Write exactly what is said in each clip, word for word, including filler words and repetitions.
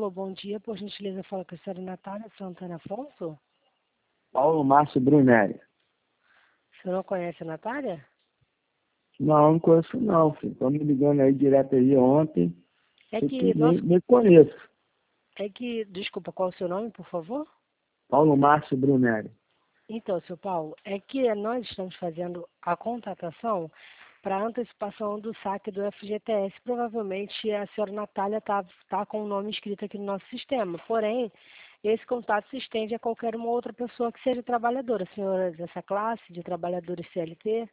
Alô, bom dia. Por gentileza, fala com a senhora Natália Santana Afonso. Paulo Márcio Brunelli. O senhor não conhece a Natália? Não, não conheço não, filho. Estão me ligando aí direto aí ontem. É Eu que, nem, nós, nem conheço. é que, desculpa, qual é o seu nome, por favor? Paulo Márcio Brunelli. Então, seu Paulo, é que nós estamos fazendo a contratação para antecipação do saque do F G T S. Provavelmente a senhora Natália está tá com o nome escrito aqui no nosso sistema. Porém, esse contato se estende a qualquer uma outra pessoa que seja trabalhadora. Senhora dessa classe, de trabalhadores C L T?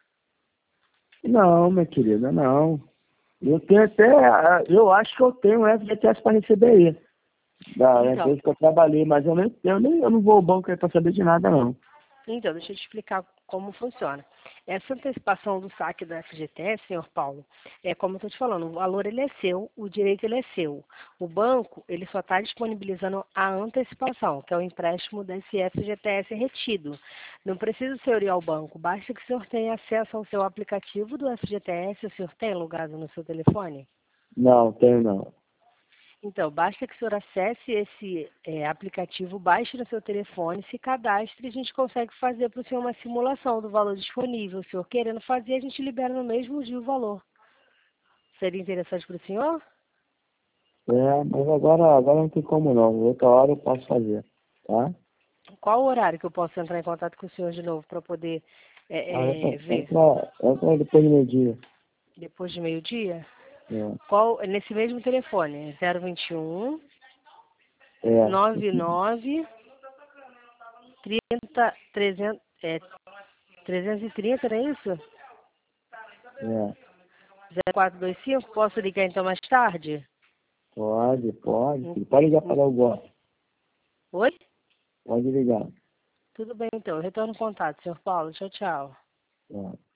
Não, minha querida, não. Eu tenho até, eu acho que eu tenho um F G T S para receber aí. Da Então, empresa que eu trabalhei, mas eu nem, eu nem eu não vou ao banco aí para saber de nada, não. Então, deixa eu te explicar como funciona. Essa antecipação do saque do F G T S, senhor Paulo, é como eu estou te falando, o valor ele é seu, o direito ele é seu. O banco, ele só está disponibilizando a antecipação, que é o empréstimo desse F G T S retido. Não precisa o senhor ir ao banco, basta que o senhor tenha acesso ao seu aplicativo do F G T S, o senhor tem logado no seu telefone? Não, tenho não. Então, basta que o senhor acesse esse é, aplicativo, baixe no seu telefone, se cadastre e a gente consegue fazer para o senhor uma simulação do valor disponível. O senhor querendo fazer, a gente libera no mesmo dia o valor. Seria interessante para o senhor? É, mas agora, agora não tem como não. Outra hora eu posso fazer, tá? Qual o horário que eu posso entrar em contato com o senhor de novo para poder Ah, é, é, entra, ver? entra, entra depois do meio-dia. Depois de meio-dia? É, Qual, nesse mesmo telefone, zero vinte e um, é, nove nove, trinta, trezentos, é, trezentos e trinta, não é isso? é. zero quatro dois cinco, posso ligar então mais tarde? Pode, pode. Hum, Filho. Pode ligar hum. para o gosto. Oi? Pode ligar. Tudo bem então, eu retorno o contato, senhor Paulo. Tchau, tchau. É.